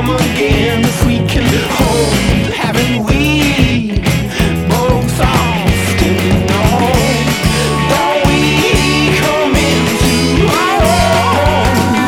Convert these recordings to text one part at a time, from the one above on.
come again if we can hold, haven't we both often known? Don't we come into our own?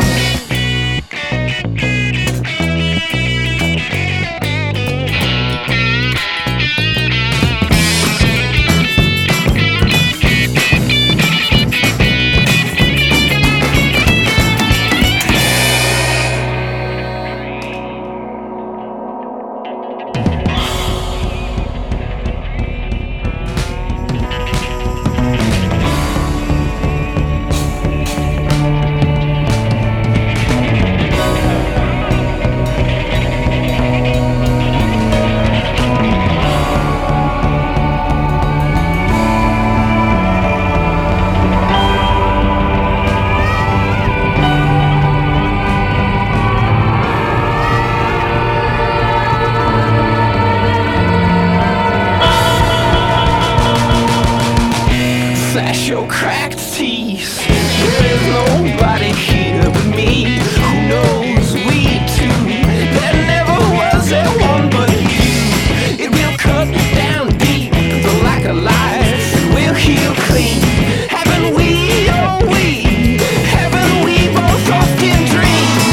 Flash your cracked teeth. There is nobody here but me. Who knows? We two. There never was that one but you. It will cut down deep, though like a life. We'll heal clean. Haven't we? Oh we. Haven't we both often dreamed?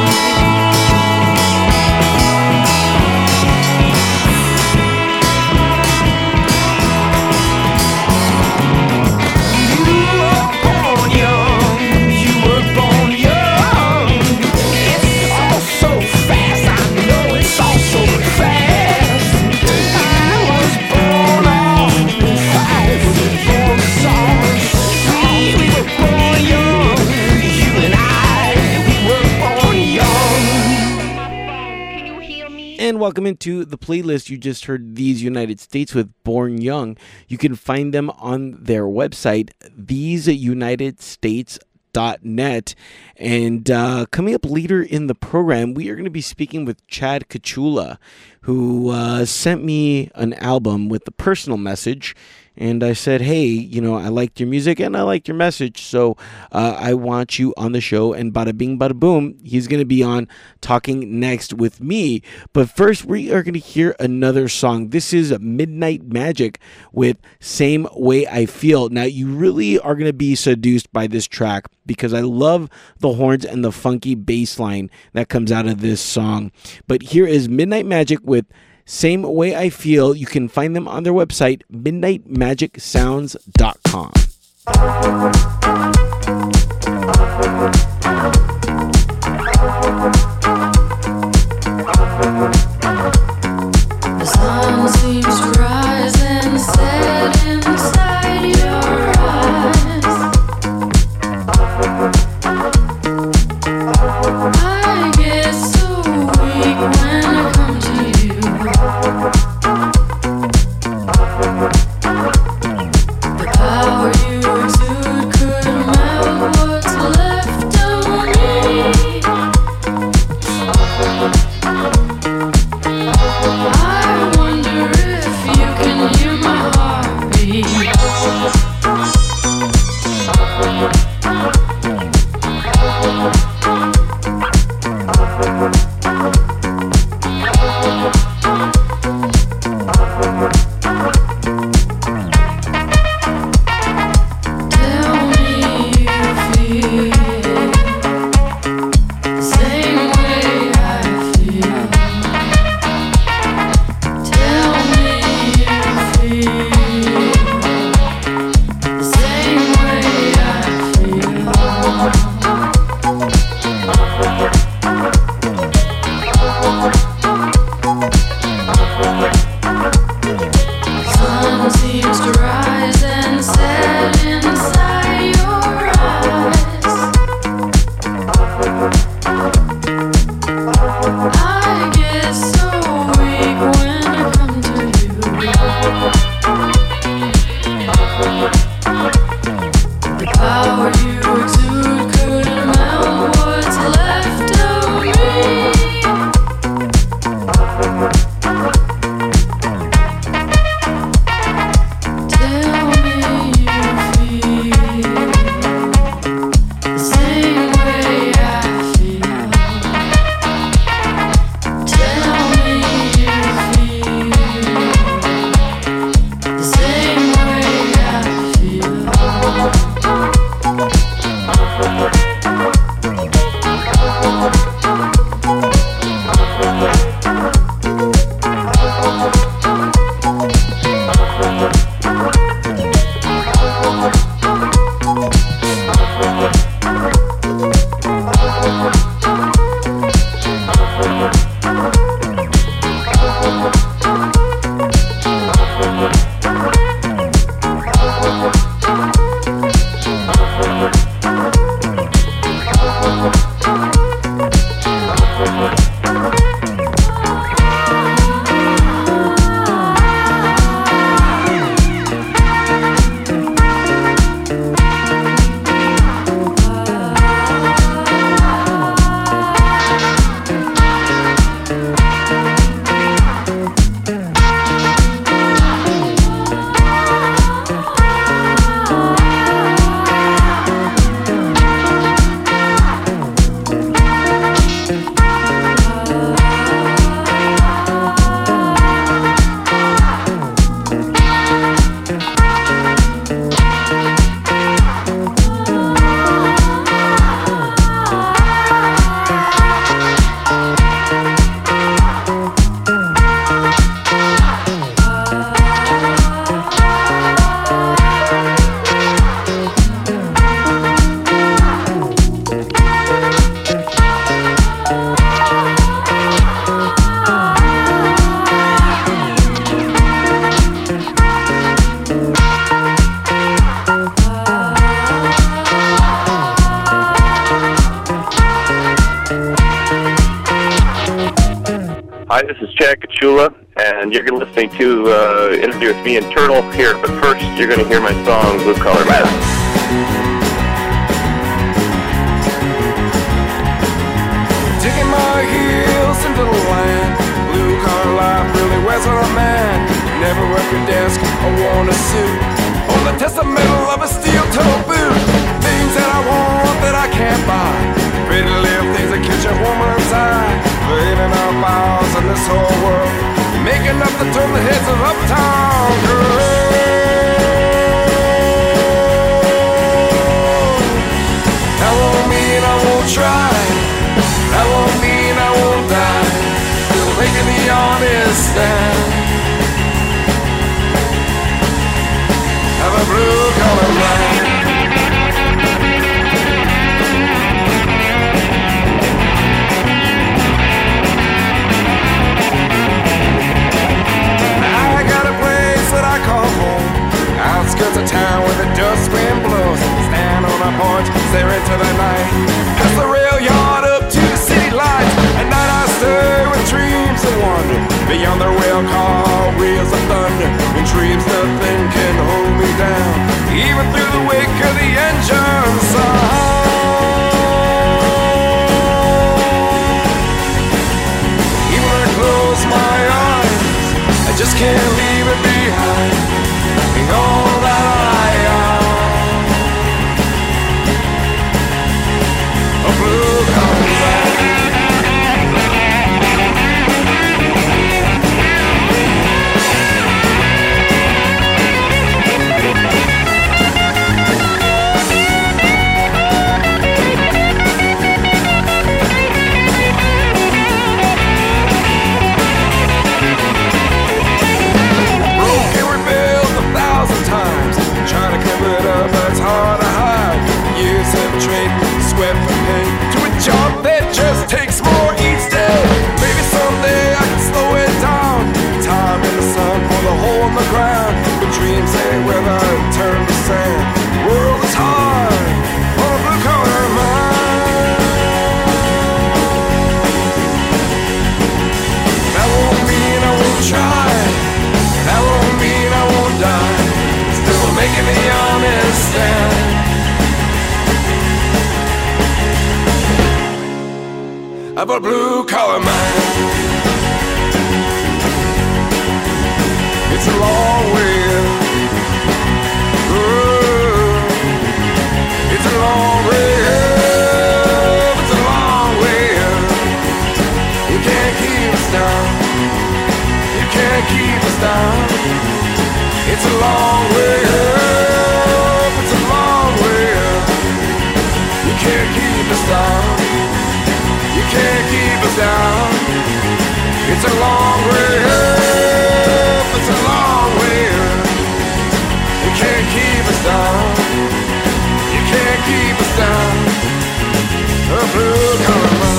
And welcome into the playlist. You just heard These United States with Born Young. You can find them on their website, theseunitedstates.net. And coming up later in the program, we are going to be speaking with Chad Kachula, who sent me an album with a personal message. And I said, hey, you know, I liked your music and I liked your message, so I want you on the show. And bada bing, bada boom, he's going to be on talking next with me. But first, we are going to hear another song. This is Midnight Magic with Same Way I Feel. Now, you really are going to be seduced by this track because I love the horns and the funky bass line that comes out of this song. But here is Midnight Magic with Same Way I Feel. You can find them on their website, midnightmagicsounds.com. The sun seems to rise and set inside your eyes. I get so weak when I come to you. The power you exude could melt what's left of me. I wonder if you can hear my heartbeat. Tell me you feel the same way I feel. Tell me you feel the same way I feel. Sun seems to rise and set inside your eyes. I get so weak when I come to you. The power you exude could melt what's left of me. Tell me you feel the same way I feel. Hi, this is Chad Kachula, and you're listening to an interview with me and Turtle here. But first, you're going to hear my song, Blue Collar Man. Digging my heels into the land. Blue collar life really wears on a man. Never work a desk or worn a suit. On the testamental of a steel-toe boot. Things that I want that I can't buy. Pretty little things that catch a woman's eye. Living our vows in this whole world. Making enough to turn the heads of uptown girls. That won't mean I won't try. That won't mean I won't die. Still making the honest stand. Have a blue collar man. I got a place that I call home, outskirts of town where the dust wind blows. Stand on a porch, stare into the night. Past the rail yard up to the city lights. At night I stay with dreams of wonder. Beyond the rail car wheels of thunder. In dreams nothing can hold me down. Even through the wake of the engine sound. Even when I close my eyes, I just can't leave it behind. Being all that I am. A blue collar man. Trying to cover it up, but it's hard to hide. Years of trade, sweat for pay, to a job that just takes more each day. Maybe someday I can slow it down. Time in the sun for the hole in the ground. The dreams they weather and turn to sand. The world is hard on a blue collar man. That won't mean I won't try. That won't mean I won't die. Making the honest stand. I'm a blue collar man. It's a long way. Ooh. It's a long way. It's a long way. You can't keep us down. You can't keep us down. It's a long way up, it's a long way up. You can't keep us down. You can't keep us down. It's a long way up, it's a long way up. You can't keep us down. You can't keep us down. A blue collar man.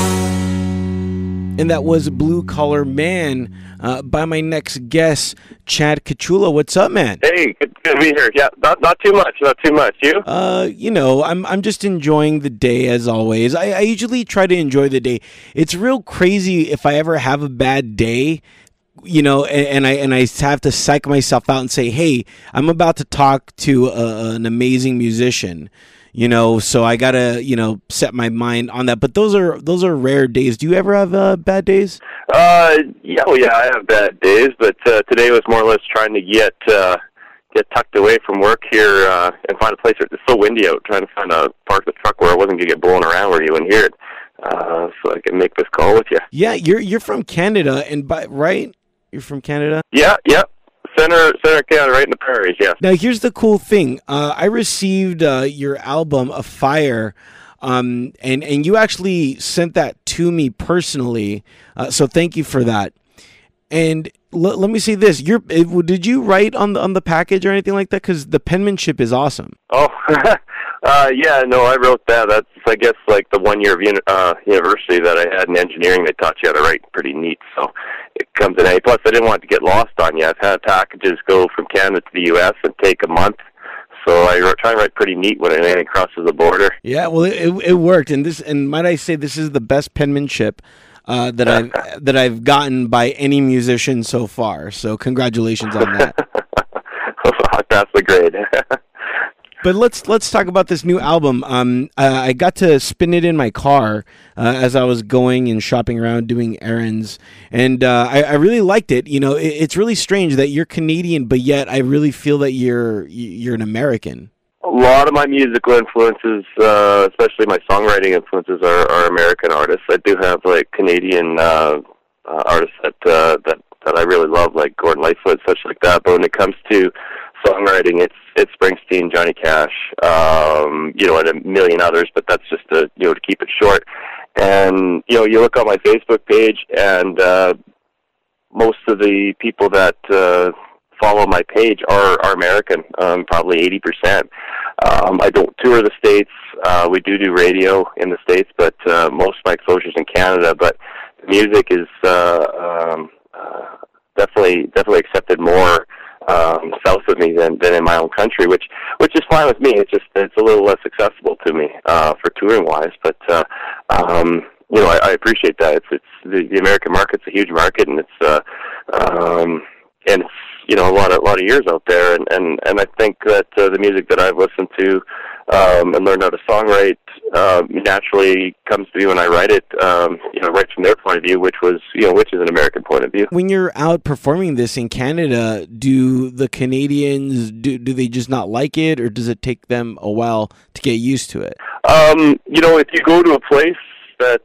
And that was Blue Collar Man by my next guest, Chad Kachula. What's up, man? Hey, good to be here. Yeah, not too much, not too much. You? I'm just enjoying the day as always. I usually try to enjoy the day. It's real crazy if I ever have a bad day, and I have to psych myself out and say, hey, I'm about to talk to an amazing musician. So I gotta, set my mind on that. But those are rare days. Do you ever have bad days? Yeah, I have bad days, but today was more or less trying to get tucked away from work here and find a place where it's so windy out. Trying to find a park the truck where I wasn't gonna get blown around where you wouldn't hear it, so I can make this call with you. Yeah, you're from Canada, right? You're from Canada. Yeah. Center Canada, right in the prairies, yeah. Now, here's the cool thing. I received your album, Afire, and you actually sent that to me personally, so thank you for that. And let me say this: did you write on the package or anything like that? Because the penmanship is awesome. Oh, yeah, no, I wrote that. That's, I guess, like the 1 year of university that I had in engineering. They taught you how to write pretty neat, so it comes in handy. Plus, I didn't want it to get lost on you. I've had packages go from Canada to the U.S. and take a month. So I try and write pretty neat when anything crosses the border. Yeah, well, it worked, and might I say, this is the best penmanship that I've gotten by any musician so far. So congratulations on that. That's the grade. But let's talk about this new album. I got to spin it in my car as I was going and shopping around doing errands, and I really liked it. You know, it's really strange that you're Canadian, but yet I really feel that you're an American. A lot of my musical influences, especially my songwriting influences, are American artists. I do have like Canadian artists that I really love, like Gordon Lightfoot, such like that. But when it comes to songwriting, it's Springsteen, Johnny Cash, you know, and a million others. But that's just to keep it short. And you look on my Facebook page, and most of the people that follow my page are American, probably 80%. I don't tour the States. We do radio in the States, but most of my exposure's in Canada. But the music is definitely accepted more south of me than in my own country, which is fine with me. It's a little less accessible to me for touring wise, but I appreciate that. It's the American market's a huge market, and it's a lot of years out there, and I think that the music that I've listened to and learned how to songwrite naturally comes to me when I write it, right from their point of view, which is an American point of view. When you're out performing this in Canada, do the Canadians do they just not like it, or does it take them a while to get used to it? If you go to a place that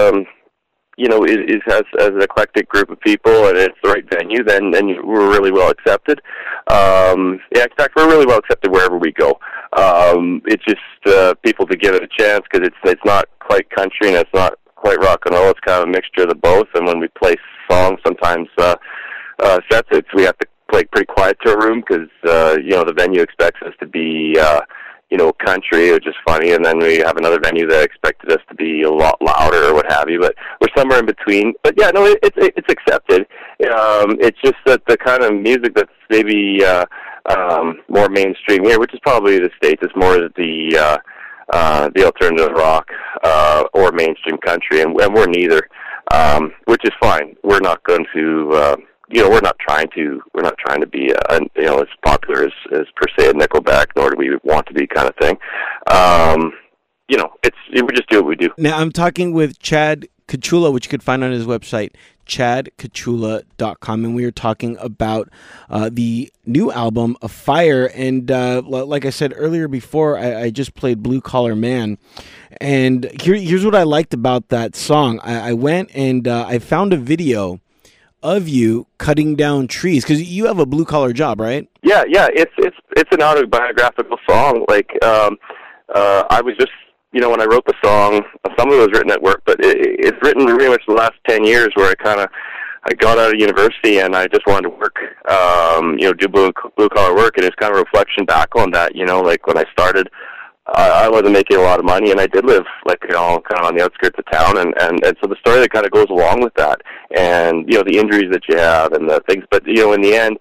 has an eclectic group of people and it's the right venue, then we're really well accepted. In fact, we're really well accepted wherever we go. It's just people to give it a chance, because it's not quite country and it's not quite rock and roll. It's kind of a mixture of the both. And when we play songs, sometimes sets, we have to play pretty quiet to a room, because the venue expects us to be country, which is funny, and then we have another venue that expected us to be a lot louder or what have you, but we're somewhere in between. But yeah, no, it's accepted. It's just that the kind of music that's maybe more mainstream here, which is probably the States, is more the alternative rock or mainstream country, and we're neither, which is fine. We're not going to we're not trying to be as popular as per se a Nickelback, nor do we want to be, kind of thing. We just do what we do. Now I'm talking with Chad Kochula, which you could find on his website, chadkochula.com, and we are talking about the new album, A Fire. And like I said earlier before, I just played Blue Collar Man, and here's what I liked about that song. I went and I found a video of you cutting down trees, because you have a blue collar job, right? Yeah. It's an autobiographical song. Like I was just, when I wrote the song, some of it was written at work, but it's written pretty much the last 10 years, where I got out of university and I just wanted to work, do blue collar work, and it's kind of a reflection back on that. Like when I started, I wasn't making a lot of money, and I did live kind of on the outskirts of town, and so the story that kind of goes along with that, and the injuries that you have and the things, but in the end,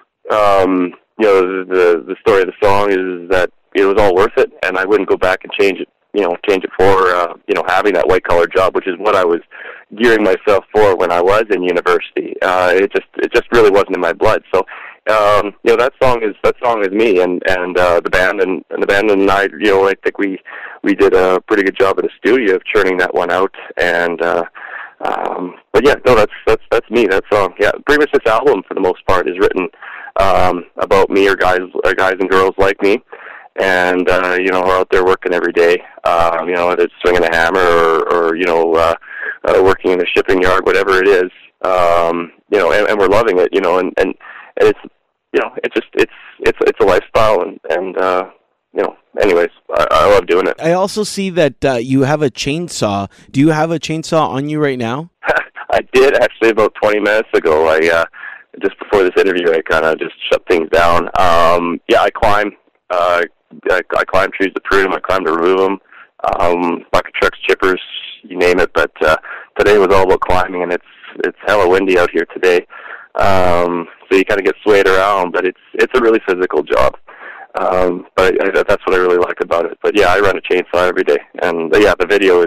the story of the song is that it was all worth it, and I wouldn't go back and change it for having that white collar job, which is what I was gearing myself for when I was in university. It just really wasn't in my blood. So that song is me, and the band and I, I think we did a pretty good job in the studio of churning that one out, and but yeah, no, that's me, that song. Yeah, pretty much this album for the most part is written about me, or guys and girls like me, and who are out there working every day, whether it's swinging a hammer or working in a shipping yard, whatever it is, and we're loving it, and it's it's a lifestyle, and anyways, I love doing it. I also see that you have a chainsaw. Do you have a chainsaw on you right now? I did, actually, about 20 minutes ago. I just before this interview, I kind of just shut things down. I climb. I climb trees to prune them. I climb to remove them. Bucket trucks, chippers, you name it. But today was all about climbing, and it's hella windy out here today. So you kind of get swayed around, but it's a really physical job. But that's what I really like about it. But yeah, I run a chainsaw every day, and the video is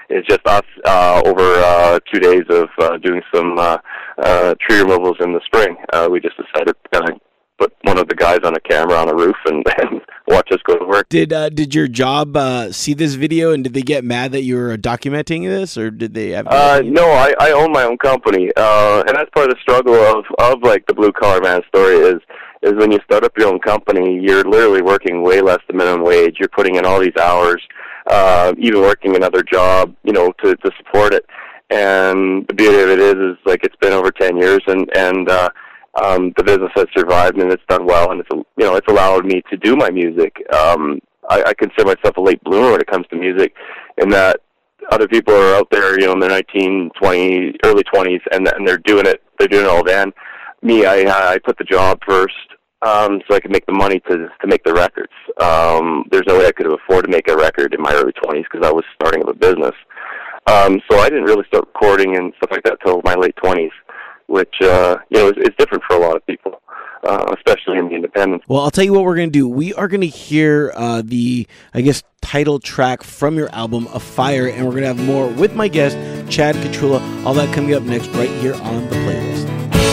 It's just us over 2 days of doing some tree removals in the spring. We just decided to put one of the guys on a camera on a roof and watch us go to work. Did your job see this video, and did they get mad that you were documenting this, or did they have? No, I own my own company, and that's part of the struggle of like the blue collar man story is when you start up your own company, you're literally working way less than minimum wage. You're putting in all these hours, even working another job, to support it. And the beauty of it is like it's been over 10 years, and the business has survived and it's done well, and it's allowed me to do my music. I consider myself a late bloomer when it comes to music, in that other people are out there, in their 19, 20, early 20s, and they're doing it. They're doing it all then. Me, I put the job first, so I could make the money to make the records. There's no way I could have afforded to make a record in my early 20s because I was starting up a business. So I didn't really start recording and stuff like that till my late 20s, which is different for a lot of people, especially in the independents. Well, I'll tell you what we're going to do. We are going to hear the, title track from your album, A Fire, and we're going to have more with my guest, Chad Kachula. All that coming up next right here on the playlist.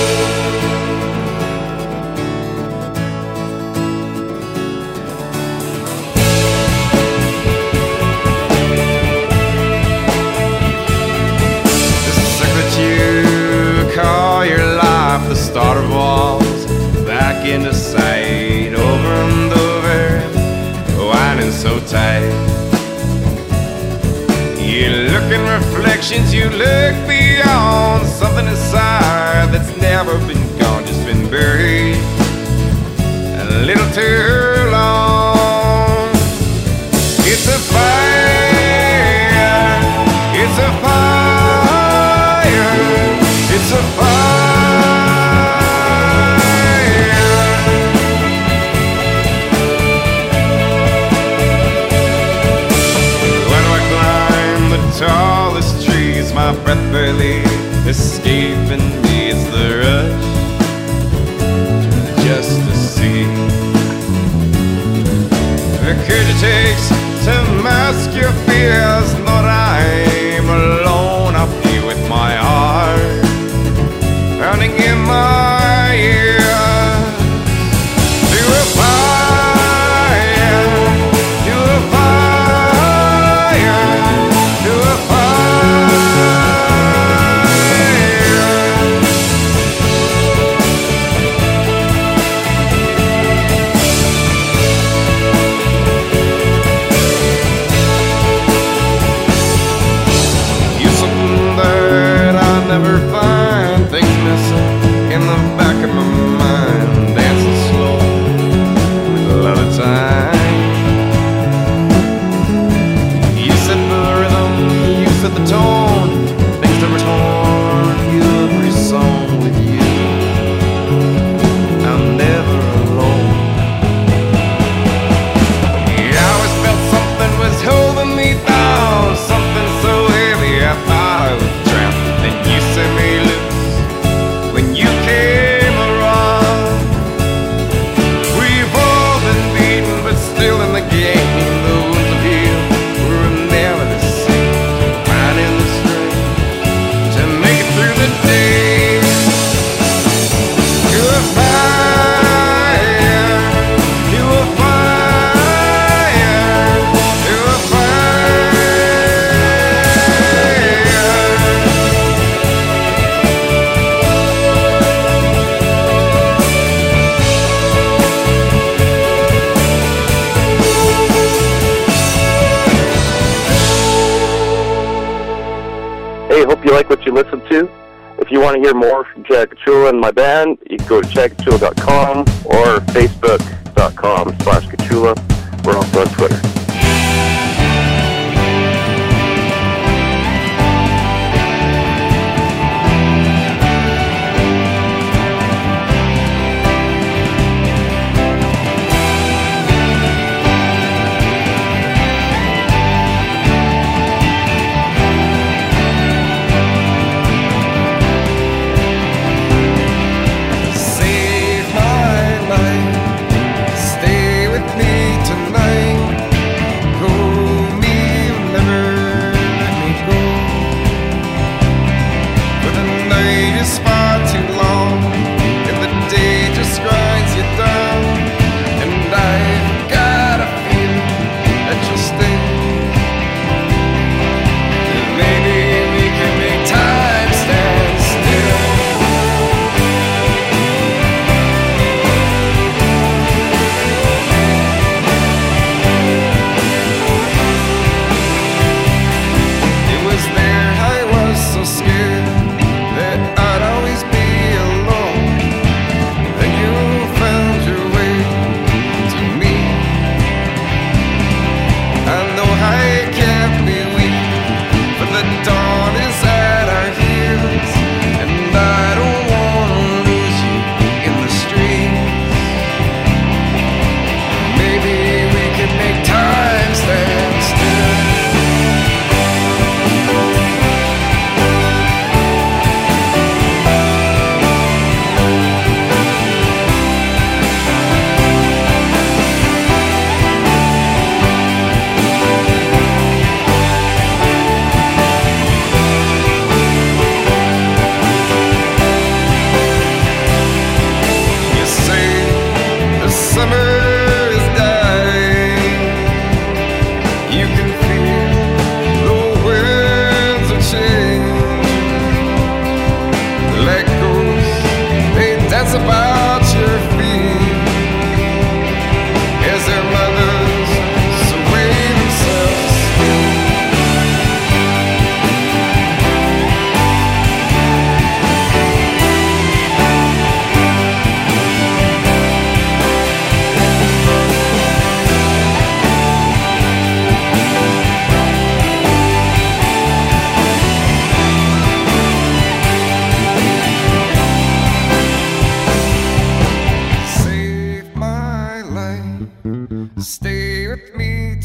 The start of walls back into sight, over and over, winding so tight. You look in reflections, you look beyond something inside that's never been gone, just been buried a little too long. It's a fire, it's a fire, it's a fire. Tallest trees, my breath barely escaping me. It's the rush just to see the courage it takes to mask your fears. Not I'm alone, I feel with my heart pounding in my ears. To a fire, to a fire, to a you're something that I never find, things missing in the back of my mind, dancing slow with a lot of time. You set the rhythm, you set the tone, things never torn, every song with you, I'm never alone. I always felt something was holding me down, something so heavy I thought I would drown. Then you set me loose when you came around. We've all been beaten, but still in the game. The wounds of healed, we're never the same. Finding the strength to make it through the day. To a fire, to a fire, to a fire. Hey, hope you like what you listened to. If you want to hear more from Chad Kachula and my band, you can go to chadkachula.com or facebook.com/Kachula. We're also on Twitter. Save my life, stay with me tonight.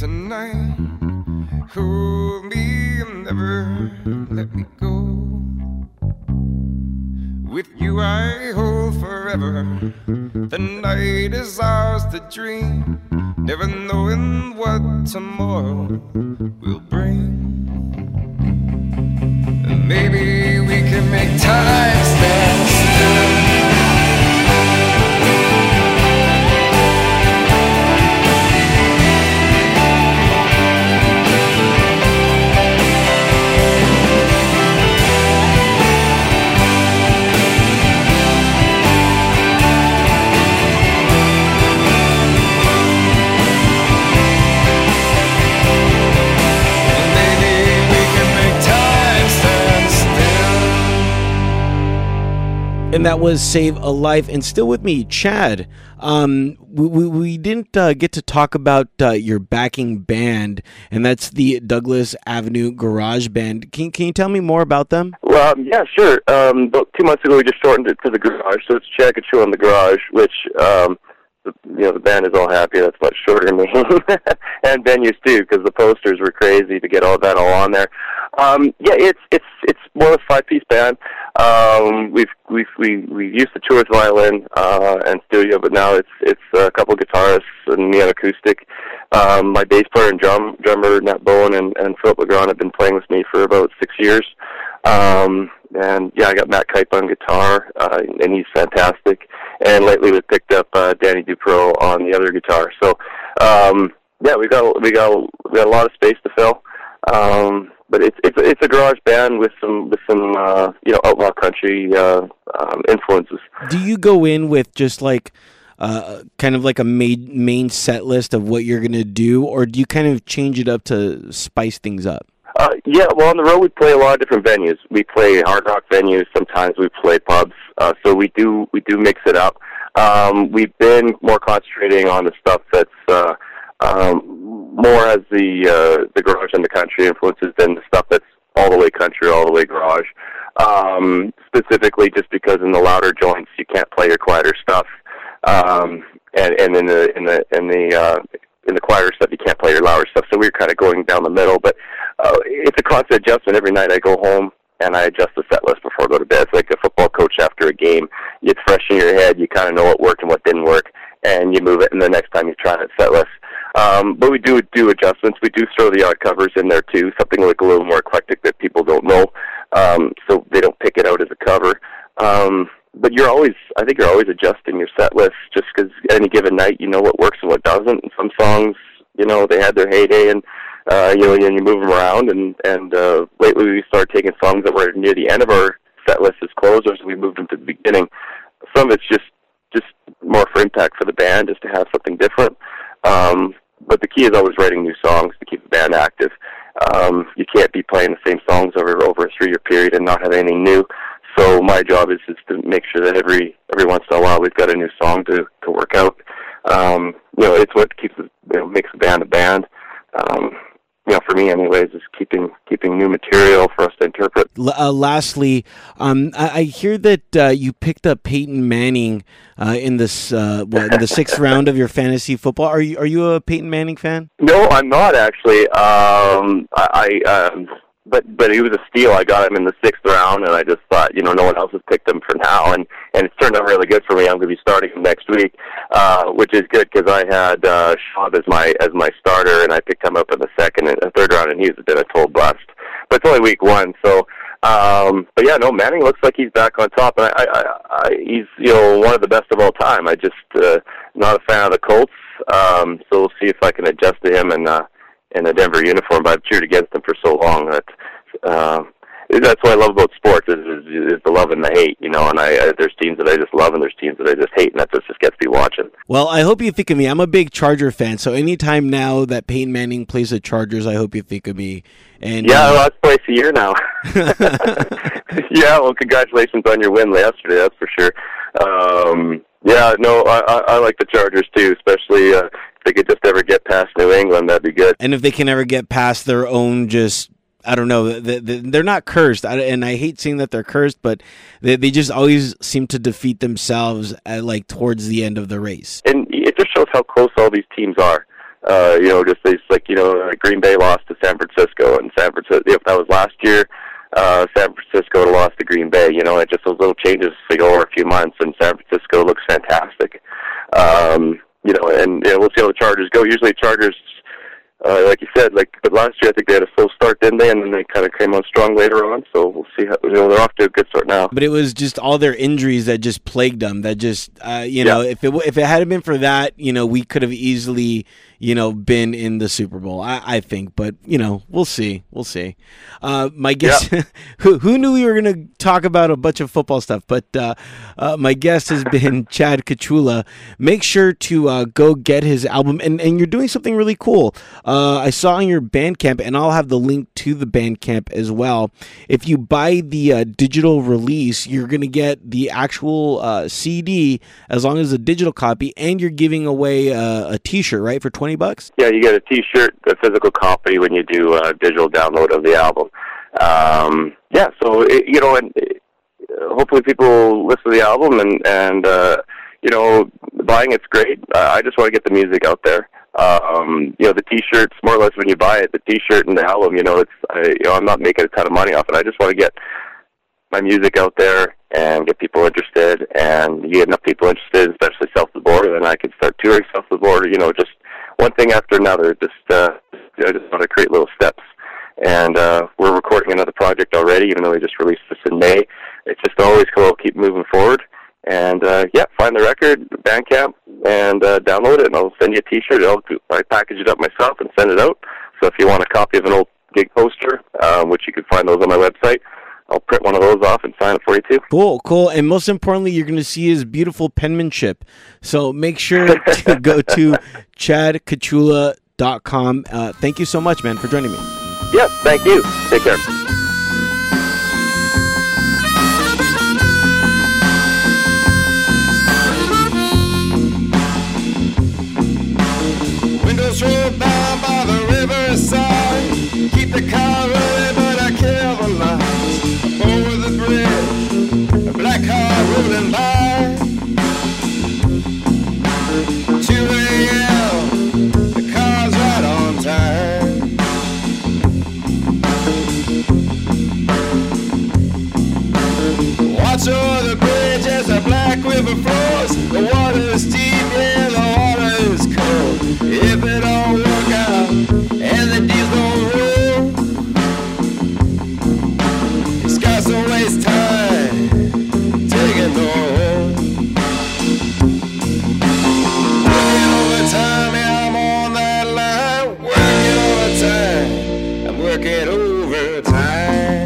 tonight. Hold me and never let me go. With you I hold forever. The night is ours to dream, never knowing what tomorrow will bring. And maybe we can make time stand still. And that was Save a Life. And still with me, Chad. We didn't get to talk about your backing band, and that's the Douglas Avenue Garage Band. Can you tell me more about them? Well, yeah, sure. About 2 months ago, we just shortened it to the Garage, so it's Chad Kachula and the Garage, which the band is all happy. That's much shorter name, and venues too, because the posters were crazy to get all that on there. Yeah, it's more of a 5-piece band. We used to tour with violin and studio, but now it's a couple guitarists and me on acoustic. My bass player and drummer Nat Bowen and Philip Legrand have been playing with me for about 6 years. And yeah, I got Matt Kipe on guitar, and he's fantastic. And lately we picked up Danny Dupro on the other guitar. So yeah, we got a lot of space to fill. But it's a garage band with some outlaw country influences. Do you go in with just like kind of like a main set list of what you're gonna do, or do you kind of change it up to spice things up? Yeah, well, on the road we play a lot of different venues. We play hard rock venues. Sometimes we play pubs. So we do mix it up. We've been more concentrating on the stuff that's more as the garage and the country influences than the stuff that's all the way country, all the way garage. Specifically, just because in the louder joints you can't play your quieter stuff, and in the quieter stuff you can't play your louder stuff. So we're kind of going down the middle, but it's a constant adjustment. Every night I go home and I adjust the set list before I go to bed. It's like a football coach after a game. It's fresh in your head. You kind of know what worked and what didn't work, and you move it, and the next time you try it, set list. But we do adjustments. We do throw the odd covers in there too, something like a little more eclectic that people don't know, so they don't pick it out as a cover. But I think you're always adjusting your set list, just because any given night you know what works and what doesn't. And some songs, they had their heyday, and you move them around. And lately we started taking songs that were near the end of our set list as closers. We moved them to the beginning. Some of it's just more for impact for the band, just to have something different. But the key is always writing new songs to keep the band active. You can't be playing the same songs over a 3-year period and not have anything new. So my job is to make sure that every once in a while we've got a new song to work out. It's what keeps makes the band a band. For me anyways, is keeping new material for us to interpret. Lastly, I hear that you picked up Peyton Manning in this in the 6th round of your fantasy football. Are you a Peyton Manning fan? No, I'm not actually. But he was a steal. I got him in the 6th round, and I just thought, no one else has picked him for now, and it's turned out really good for me. I'm going to be starting him next week, which is good because I had Schaub as my starter, and I picked him up in the 2nd and 3rd round, and he's been a total bust. But it's only week 1, so. But yeah, no, Manning looks like he's back on top, and he's one of the best of all time. I just not a fan of the Colts, so we'll see if I can adjust to him in a Denver uniform. But I've cheered against him for so long that that's what I love about sports is the love and the hate, and there's teams that I just love and there's teams that I just hate, and that just gets me watching. Well, I hope you think of me. I'm a big Charger fan, so anytime now that Peyton Manning plays the Chargers, I hope you think of me. And yeah, well, that's twice a year now. Yeah, well, congratulations on your win yesterday, that's for sure. Yeah, no, I like the Chargers too, especially if they could just ever get past New England, that'd be good. And if they can ever get past their own I don't know, they're not cursed, and I hate saying that they're cursed, but they just always seem to defeat themselves towards the end of the race. And it just shows how close all these teams are. Just these, like, Green Bay lost to San Francisco, and San Francisco, if that was last year, San Francisco lost to Green Bay. Just those little changes over a few months, and San Francisco looks fantastic. And we'll see how the Chargers go. Usually Chargers, like you said, but last year I think they had a slow start, didn't they? And then they kind of came on strong later on. So we'll see how they're off to a good start now. But it was just all their injuries that just plagued them. That just if it hadn't been for that, we could have easily been in the Super Bowl. I think, but we'll see. My guest, who knew we were going to talk about a bunch of football stuff? But my guest has been Chad Kachula. Make sure to go get his album, and you're doing something really cool. I saw on your Bandcamp, and I'll have the link to the Bandcamp as well. If you buy the digital release, you're going to get the actual CD as long as a digital copy, and you're giving away a T-shirt, right, for $20? Yeah, you get a T-shirt, a physical copy when you do a digital download of the album. So hopefully people listen to the album and buying it's great. I just want to get the music out there. The T-shirts, more or less, when you buy it, the T-shirt and the album, I'm not making a ton of money off it. I just want to get my music out there and get people interested, and you get enough people interested, especially south of the border, then I can start touring south of the border, just one thing after another. I just want to create little steps. And we're recording another project already, even though we just released this in May. It's just always cool, keep moving forward. And, find the record, Bandcamp, and download it, and I'll send you a T-shirt. I package it up myself and send it out. So if you want a copy of an old gig poster, which you can find those on my website, I'll print one of those off and sign it for you, too. Cool. And most importantly, you're going to see his beautiful penmanship. So make sure to go to chadkachula.com. Thank you so much, man, for joining me. Yeah, thank you. Take care. Windows roll down by the riverside. Keep the car rolling, but I kill the lights. Over the bridge, a black car rolling by. 2 a.m., the car's right on time. Watch over the bridge as the black river flows. The water is deep, yeah, the water is cold. If it don't work out and the deals don't roll, these guys don't waste time taking no hold. Working overtime, yeah, I'm on that line. Working overtime, I'm working overtime.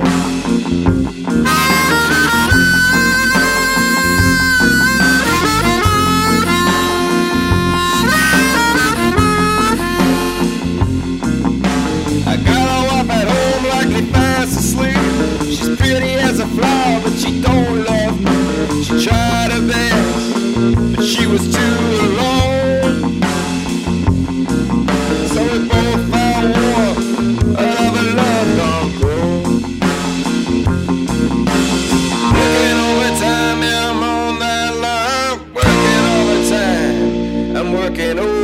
I got a wife at home likely fast asleep. She's pretty as a flower, but she don't love me. She tried her best, but she was too alone. So we both found war, another love gone cold. Working overtime, yeah, I'm on that line. Working overtime, I'm working over.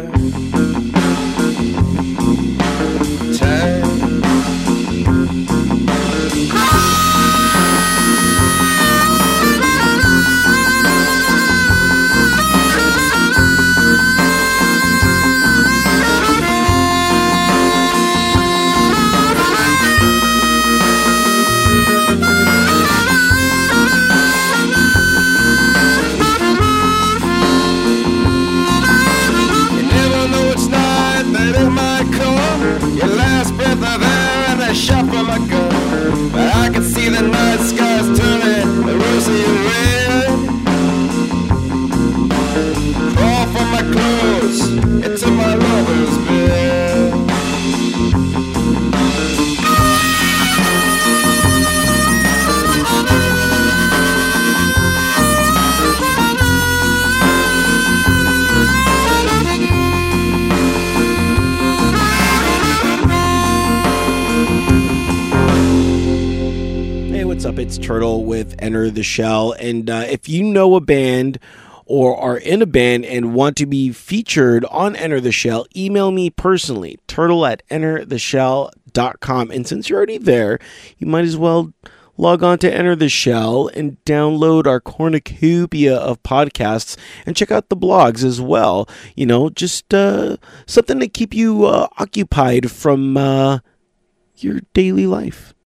Shot from a gun, but I can see the night skies turning rosy red. Crawl from my clothes into my lover's bed. What's up? It's Turtle with Enter the Shell. And if you know a band or are in a band and want to be featured on Enter the Shell, email me personally, turtle@entertheshell.com. And since you're already there, you might as well log on to Enter the Shell and download our cornucopia of podcasts and check out the blogs as well. You know, just something to keep you occupied from your daily life.